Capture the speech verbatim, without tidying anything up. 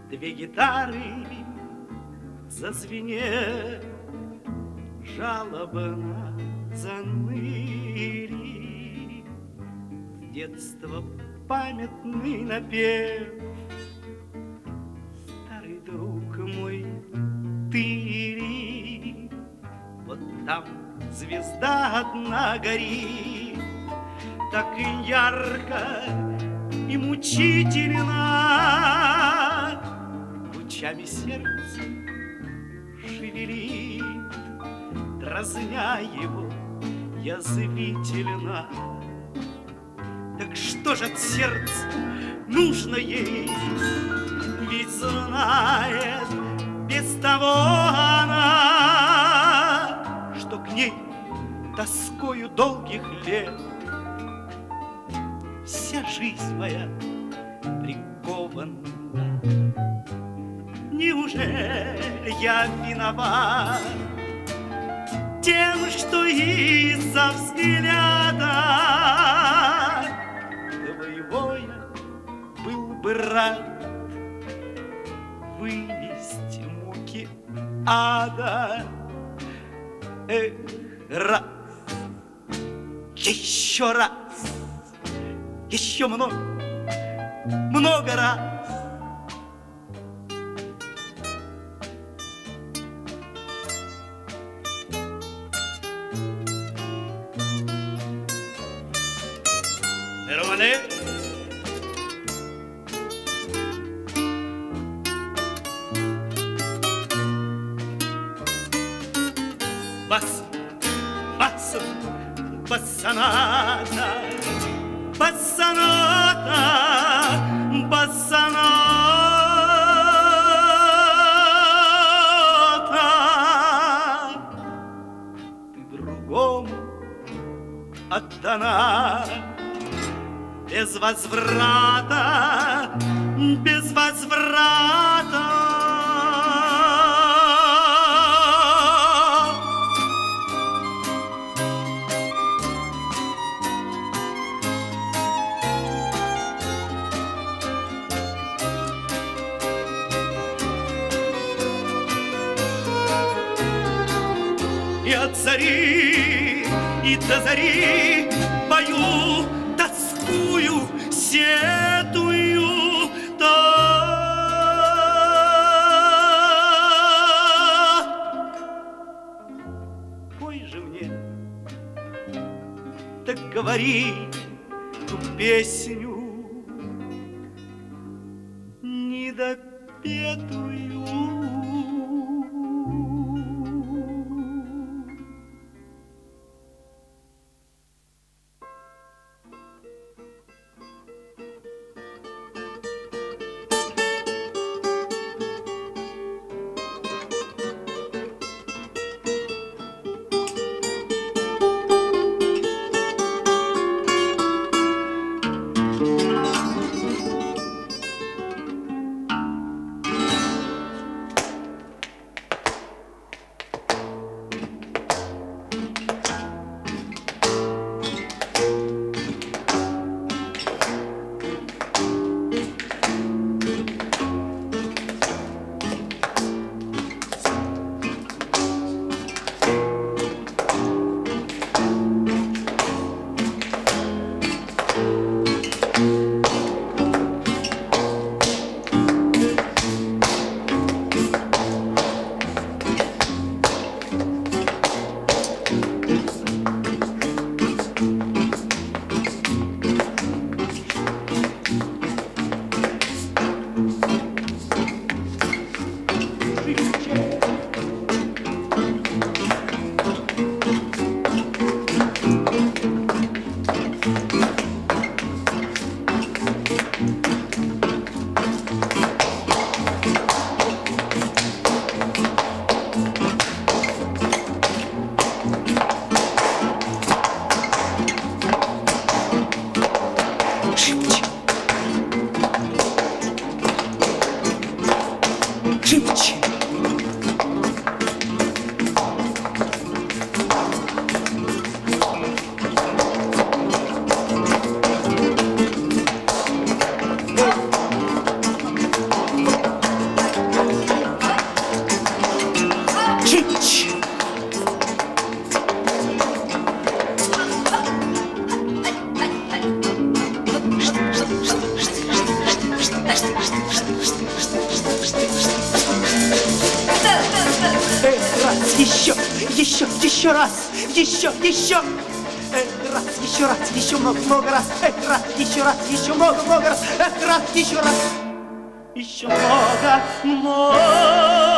Две гитары зазвенели, жалобно заныли. С детства памятный напев, старый друг мой, ты. Вот там звезда одна горит, так и ярко и мучительно, лучами сердца шевелит, дразня его язвительно. Так что же от сердца нужно ей? Ведь знает без того она, что к ней тоскою долгих лет вся жизнь моя прикована. Неужели я виноват тем, что из-за взгляда твоего я был бы рад вынести муки ада? Эх, раз, еще раз, еще много, много раз. Романе? Бас, бас, бассоната, бассоната, бассоната. Ты другому отдана без возврата, без возврата. И от зари, и до зари пою, тоскую, сетую так. Пой же мне, так говори ту песню недопетую. еще, еще раз, еще, еще. Эх, раз, еще раз, еще много, много раз. Эх, раз, еще раз, еще много, много раз. Эх, раз, еще раз, еще много, много.